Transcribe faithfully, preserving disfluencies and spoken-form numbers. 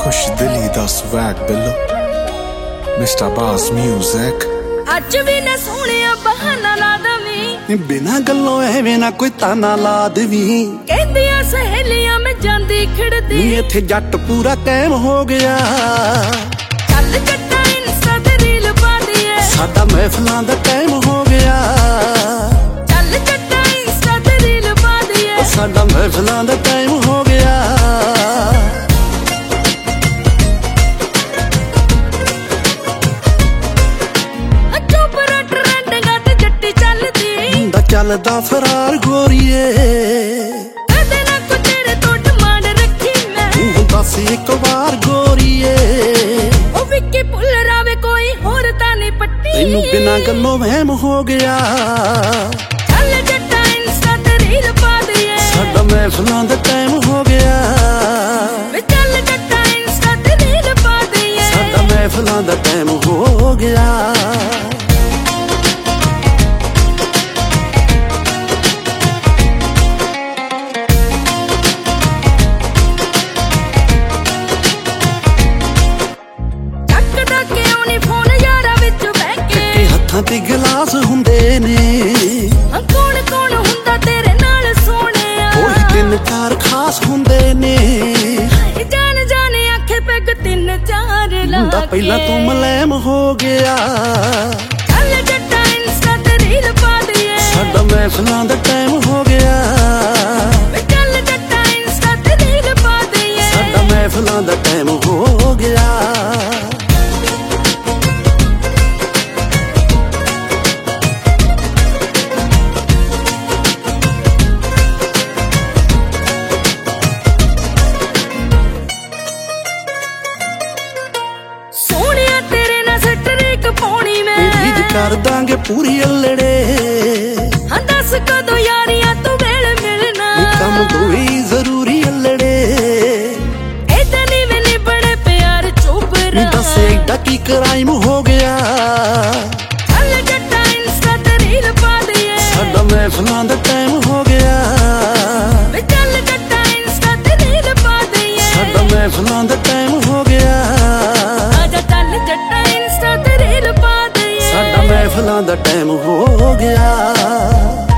खुश दिली दा स्वैग बिलो मिस्टर बास म्यूजिक अज भी ना सोहणिया बहाना ला दवी बिना गल्लों एवें ना कोई ताना ला दवी कहंदियां सहेलियां मैं जांदी खिड़दी इत्थे जट पूरा कायम हो गया चल जट्टा इंस्टा ते रील पा दीए साडा महफिलां दा टाइम हो गया चल जट्टा इंस्टा ते रील पा दीए साडा महफिलां दा टाइम हो गया चलदा फरार गोरीए कदे ना को तेरे तो डिमांड रखी मैं तू दस एक बार गोरीए ओ विक्की पुल्लर आवे कोई होर ता नहीं पट्टी तैनू बिना गल्लों वहम हो गया चल जट्टा इंस्टा ते रील पा दीए साडा महफिलां दा टाइम हो गया वे चल जट्टा इंस्टा ते रील पा दीए साडा महफिलां दा टाइम हो गया ते गिलास हुंदे ने कौन कौन हुंदा तेरे नाल सोहणिया कोई तीन चार खास हुंदे ने जान जाने आखे पैग तीन चार ला पहला तू मलैम हो गया चल जट्टा इंस्टा ते रील पा दीए साडा महफिलां दा टाइम हो गया चल जट्टा इंस्टा ते रील पा दीए साडा महफिलां दा टाइम हो गया कर दांगे पूरी अल्लड़े हाँ दस कदों यारियां तू वेल मिलना कम तो ही जरूरी अल्लड़े इदा नहीं मैंने बड़े प्यार चुप रहा दस एडा की क्राइम हो गया चल जट्टा इंस्टा ते रील पा दीए साडा महफिलां दा टाइम हो गया वे चल जट्टा इंस्टा ते रील पा दीए साडा महफिलां दा टाइम हो गया आजा चल जट्टा इंस्टा ते रील पा दीए साडा महफिलां दा टाइम हो गया।